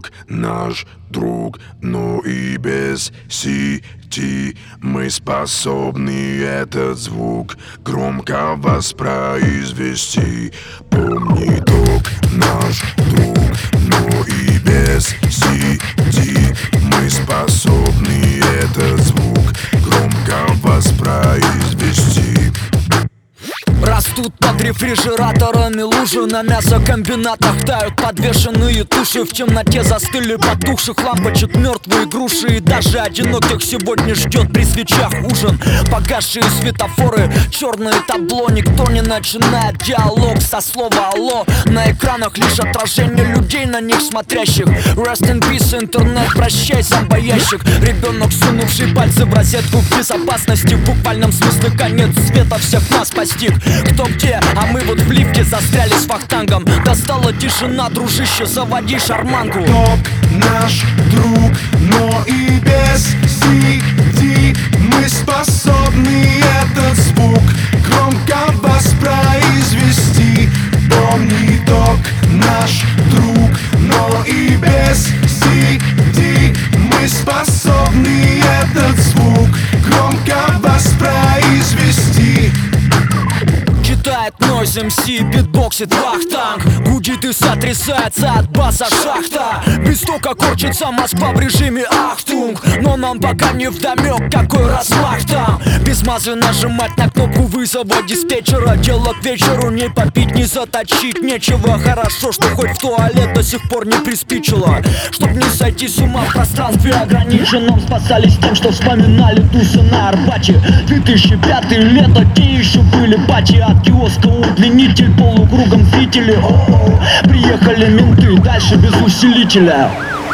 ток наш друг, но и без сети мы способны этот звук громко воспроизвести. Помни, ток наш друг, но и без сети мы способны этот звук громко воспроизвести. Растут под рефрижераторами лужи, на мясокомбинатах тают подвешенные туши. В темноте застыли потухших лампочек мертвые груши. И даже одиноких сегодня ждет при свечах ужин. Погасшие светофоры, черное табло. Никто не начинает диалог со слова алло. На экранах лишь отражение людей, на них смотрящих. Rest in peace, интернет, прощай, зомбоящик. Ребенок, сунувший пальцы в розетку в безопасности. В буквальном смысле конец света всех нас постиг. Кто где, а мы вот в лифте застряли с вахтангом. Достала тишина, дружище, заводи шарманку. Ток наш друг, но и без сети мы способны этот звук громко воспроизвести. Помни, ток наш друг, но и без сети мы способны этот звук громко воспроизвести. Читает Noise MC, битбоксит вахтанг. Гудит и сотрясается от баса шахта. Без тока корчится Москва в режиме Ахтунг. Но нам пока не вдомек, какой размах там. Без мазы нажимать на кнопку вызова диспетчера. Дело к вечеру, не попить, не заточить нечего. Хорошо, что хоть в туалет до сих пор не приспичило. Чтоб не сойти с ума в пространстве ограниченном. Спасались тем, что вспоминали тусы на Арбате. 2005 лето, те еще были бати. От киоска удлинитель, полукругом фитили. О-о-о. Приехали менты, дальше без усилителя.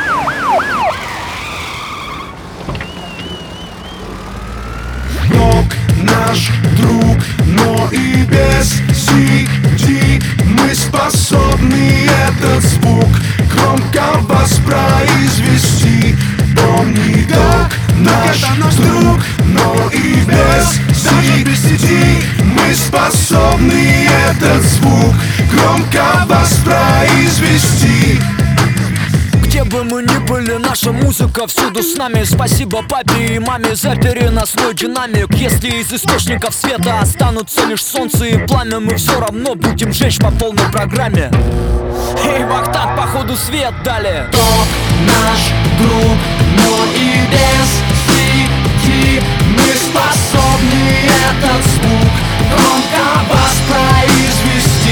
Ток наш друг, но и без сети мы способны этот звук громко воспроизвести. Помни, ток наш друг, но и без сети мы способны этот звук громко воспроизвести. Где бы мы ни были, наша музыка всюду с нами. Спасибо папе и маме за переносной динамик. Если из источников света останутся лишь солнце и пламя, мы все равно будем жечь по полной программе. Эй, вахтанг, походу свет дали. Ток наш друг, но и без сети мы способны этот звук громко воспроизвести.